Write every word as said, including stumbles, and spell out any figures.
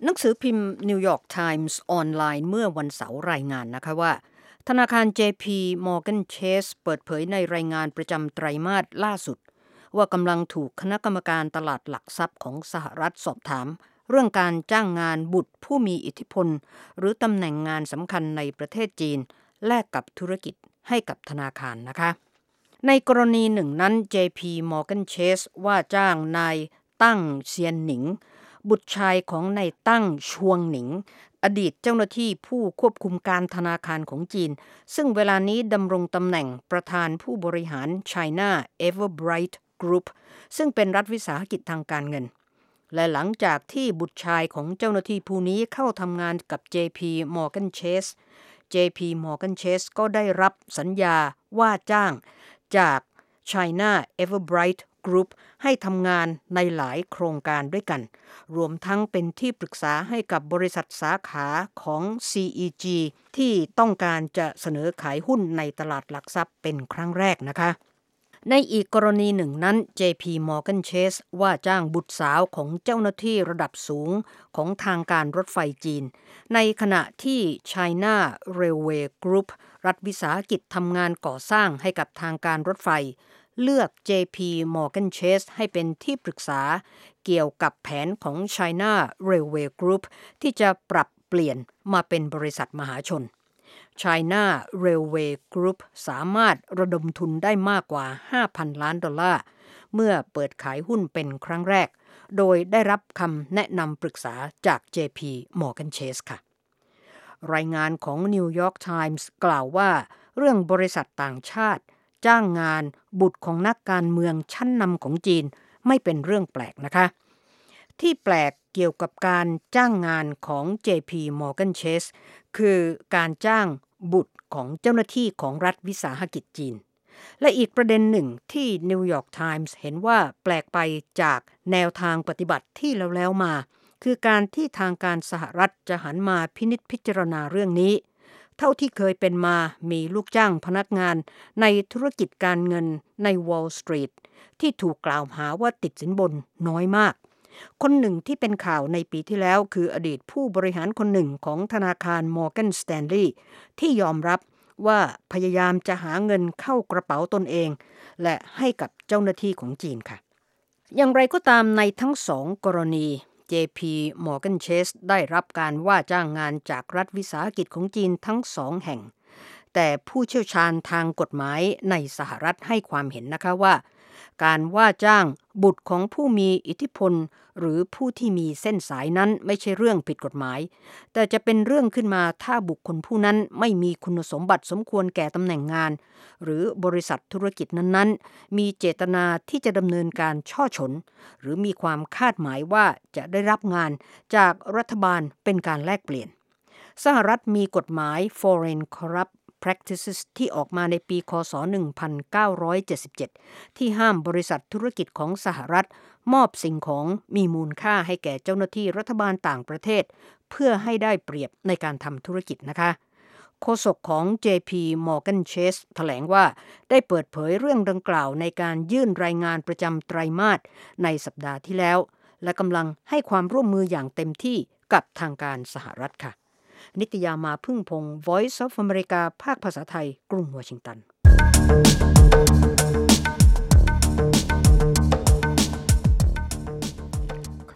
หนังสือพิมพ์นิวยอร์กไทมส์ออนไลน์เมื่อวันเสาร์รายงานนะคะว่าธนาคาร เจ พี Morgan Chase เปิดเผยในรายงานประจำไตรมาสล่าสุดว่ากำลังถูกคณะกรรมการตลาดหลักทรัพย์ของสหรัฐสอบถามเรื่องการจ้างงานบุตรผู้มีอิทธิพลหรือตำแหน่งงานสำคัญในประเทศจีนแลกกับธุรกิจให้กับธนาคารนะคะในกรณีหนึ่งนั้น เจ พี Morgan Chase ว่าจ้างนายตั้งเซียนหนิงบุตรชายของนายตั้งชวงหนิงอดีตเจ้าหน้าที่ผู้ควบคุมการธนาคารของจีนซึ่งเวลานี้ดำรงตำแหน่งประธานผู้บริหาร China Everbright Group ซึ่งเป็นรัฐวิสาหกิจทางการเงินและหลังจากที่บุตรชายของเจ้าหน้าที่ผู้นี้เข้าทำงานกับ เจ พี Morgan Chase เจ พี Morgan Chase ก็ได้รับสัญญาว่าจ้างจาก China Everbright Group ให้ทำงานในหลายโครงการด้วยกันรวมทั้งเป็นที่ปรึกษาให้กับบริษัทสาขาของ ซี อี จี ที่ต้องการจะเสนอขายหุ้นในตลาดหลักทรัพย์เป็นครั้งแรกนะคะในอีกกรณีหนึ่งนั้น เจ พี Morgan Chase ว่าจ้างบุตรสาวของเจ้าหน้าที่ระดับสูงของทางการรถไฟจีนในขณะที่ China Railway Group รัฐวิสาหกิจทำงานก่อสร้างให้กับทางการรถไฟเลือก เจ พี Morgan Chase ให้เป็นที่ปรึกษาเกี่ยวกับแผนของ China Railway Group ที่จะปรับเปลี่ยนมาเป็นบริษัทมหาชน China Railway Group สามารถระดมทุนได้มากกว่า ห้าพัน ล้านดอลลาร์เมื่อเปิดขายหุ้นเป็นครั้งแรกโดยได้รับคำแนะนำปรึกษาจาก เจ พี Morgan Chase ค่ะรายงานของ New York Times กล่าวว่าเรื่องบริษัทต่างชาติจ้างงานบุตรของนักการเมืองชั้นนำของจีนไม่เป็นเรื่องแปลกนะคะที่แปลกเกี่ยวกับการจ้างงานของ เจ พี Morgan Chase คือการจ้างบุตรของเจ้าหน้าที่ของรัฐวิสาหกิจจีนและอีกประเด็นหนึ่งที่ New York Times เห็นว่าแปลกไปจากแนวทางปฏิบัติที่แล้วๆมาคือการที่ทางการสหรัฐจะหันมาพินิจพิจารณาเรื่องนี้เท่าที่เคยเป็นมามีลูกจ้างพนักงานในธุรกิจการเงินใน Wall Street ที่ถูกกล่าวหาว่าติดสินบนน้อยมากคนหนึ่งที่เป็นข่าวในปีที่แล้วคืออดีตผู้บริหารคนหนึ่งของธนาคาร Morgan Stanley ที่ยอมรับว่าพยายามจะหาเงินเข้ากระเป๋าตนเองและให้กับเจ้าหน้าที่ของจีนค่ะอย่างไรก็ตามในทั้งสองกรณี เจ พี Morgan Chase ได้รับการว่าจ้างงานจากรัฐวิสาหกิจของจีนทั้งสองแห่งแต่ผู้เชี่ยวชาญทางกฎหมายในสหรัฐให้ความเห็นนะคะว่าการว่าจ้างบุตรของผู้มีอิทธิพลหรือผู้ที่มีเส้นสายนั้นไม่ใช่เรื่องผิดกฎหมายแต่จะเป็นเรื่องขึ้นมาถ้าบุคคลผู้นั้นไม่มีคุณสมบัติสมควรแก่ตำแหน่งงานหรือบริษัทธุรกิจนั้นๆมีเจตนาที่จะดำเนินการช่อฉนหรือมีความคาดหมายว่าจะได้รับงานจากรัฐบาลเป็นการแลกเปลี่ยนสหรัฐมีกฎหมาย Foreign Corrupt Practices ที่ออกมาในปีค.ศ. หนึ่งพันเก้าร้อยเจ็ดสิบเจ็ดที่ห้ามบริษัทธุรกิจของสหรัฐมอบสิ่งของมีมูลค่าให้แก่เจ้าหน้าที่รัฐบาลต่างประเทศเพื่อให้ได้เปรียบในการทำธุรกิจนะคะโฆษกของ เจ พี Morgan Chase แถลงว่าได้เปิดเผยเรื่องดังกล่าวในการยื่นรายงานประจำไตรมาสในสัปดาห์ที่แล้วและกำลังให้ความร่วมมืออย่างเต็มที่กับทางการสหรัฐค่ะนิตยามาพึ่งพงศ์ Voice of America ภาคภาษาไทยกรุงวอชิงตัน